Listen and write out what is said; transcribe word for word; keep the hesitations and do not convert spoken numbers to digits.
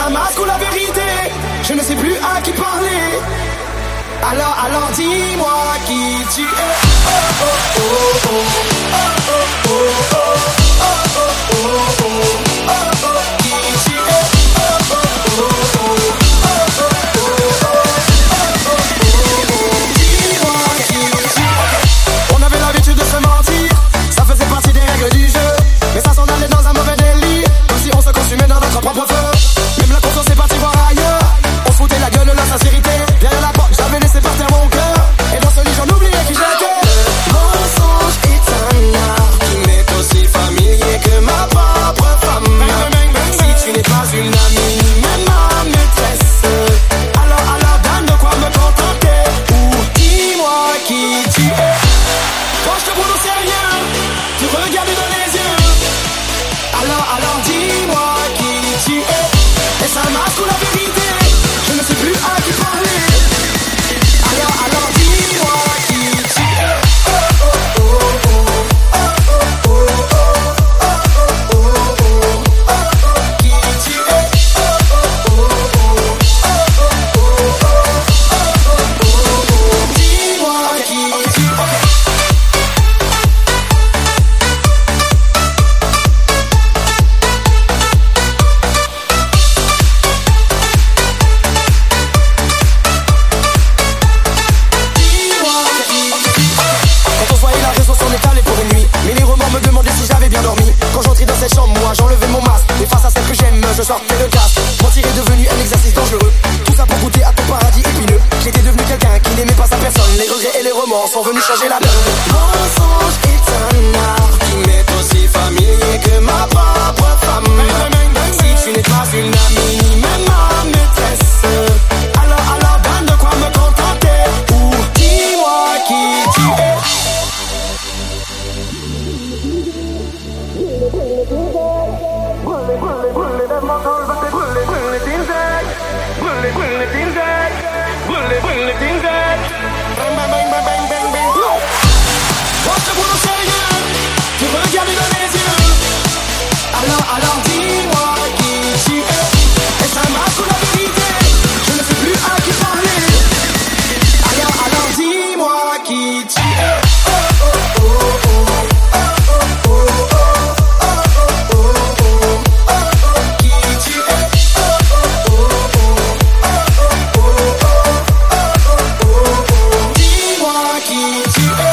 un masque ou la vérité? Je ne sais plus à qui parler. Alors, alors dis-moi qui tu es. Oh oh oh oh oh oh oh oh oh oh oh oh oh qui tu es. Oh oh oh oh oh oh oh oh dis-moi qui tu es. On avait l'habitude de se mentir, ça faisait partie des règles du jeu. Mais ça s'en allait dans un mauvais délire, comme si on se consumait dans notre propre feu. Même la conscience est partie voir ailleurs. On se foutait la gueule, la sincérité. Derrière la porte, j'avais laissé partir mon cœur. Et dans ce lit, j'en oubliais qui j'étais. Le mensonge est un art qui m'est aussi familier que ma propre femme. Si tu n'es pas une amie, ni même ma maîtresse, alors, alors donne de quoi me contenter. Ou dis-moi qui tu es. Quand je te prononçais rien, tu regardais dans les yeux. Alors, alors dis-moi qui tu es. Est-ce un masque ou la vérité? Je ne sais plus à qui parler. Alors, alors dis-moi qui tu es. Oh oh oh oh oh oh oh oh oh oh oh oh qui tu es. Oh oh oh oh oh oh oh oh dis-moi qui tu es. J'enlevais mon masque, et face à celle que j'aime, je sortais le casque. Mentir est devenu un exercice dangereux. Tout ça pour goûter à ton paradis épineux. J'étais devenu quelqu'un qui n'aimait pas sa personne. Les regrets et les remords sont venus changer la donne. Le mensonge est un art qui m'est aussi familier que ma propre femme. Si tu n'es pas une amie, ni même ma maîtresse, alors, alors donne de quoi me contenter. Ou dis-moi qui tu es. Quand je te prononçais rien, tu regardais dans les yeux. Alors, alors dis-moi qui tu es. Est-ce un masque ou la vérité? Je ne sais plus à qui parler. Alors, alors dis-moi qui tu es. Oh oh oh oh oh oh oh oh oh oh oh qui tu es. Oh oh oh oh oh oh oh oh oh dis-moi qui tu es.